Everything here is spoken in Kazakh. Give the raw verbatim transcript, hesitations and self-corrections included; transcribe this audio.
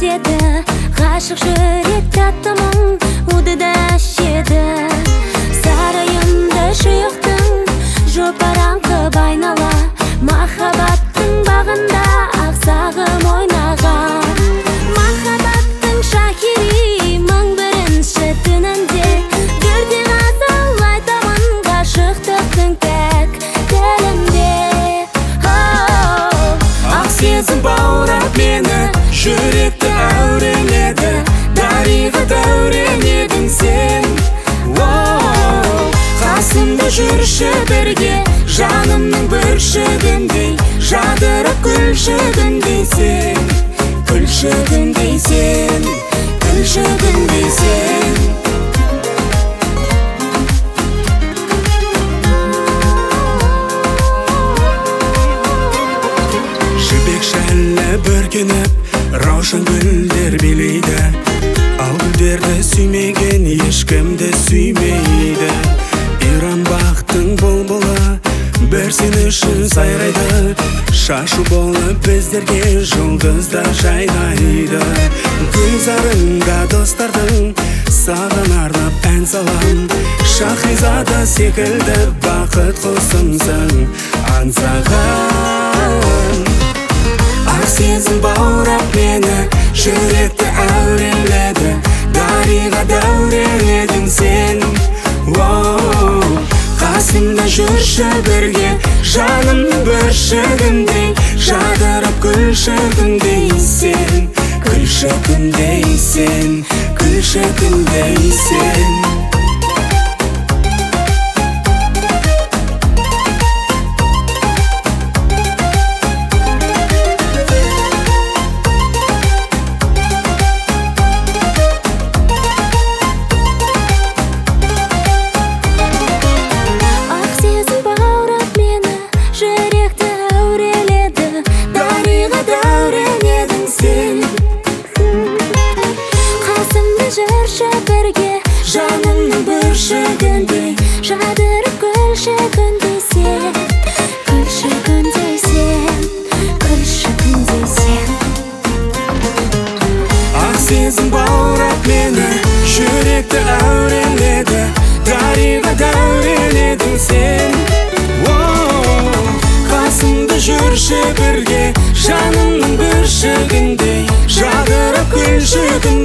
еді, ғашық жүрек тәтті мұң удыда шеді. Сарайымды шұйықтың жопараң қып айнала, махаббаттың бағында ақсағым ойнаған. Махаббаттың шахири мың бірінші түнінде, гүлде ғазал айтамын ғашықтықтың пәк тілінде. Ақ сезім баурап мені, жүректі әуреледі, дариға дәурен едің сен. Қасымда жүрші бірге, жанымның бүршігіндей, жадырап күлшігіндей сен, күлшігіндей сен, күлшігіндей сен. Жібек шәлі бүркеніп, раушан гүлдер билейді, ал гүлдерді сүймеген ешкімді сүймейді. Иран бақтың бұлбұлы бір сен үшін сайрайды, шашу болып біздерге жұлдыздар жайнайды. Гүлзарыңда достардың саған арнап ән салам, Шахизада секілді бақыт құсымсың аңсаған. Ақ сезім баурап мені, жүректі әуреледі, дариға дәурен едің сен. Қасымда жүрші бірге, жанымның бүршігіндей, жадырап күлшігіндей сен, күлшігіндей сен, күлшігіндей сен. Жүрші бірге, жанымның бүршігіндей, жадырып күлшігіндей сен, күлшігіндей сен, күлшігіндей сен. Ақ сезім баурап мені, жүректі әуреледі, дариға дәурен едің сен. Қасымда жүрші бірге, жанымның бүршігіндей, жадырып күлшігіндей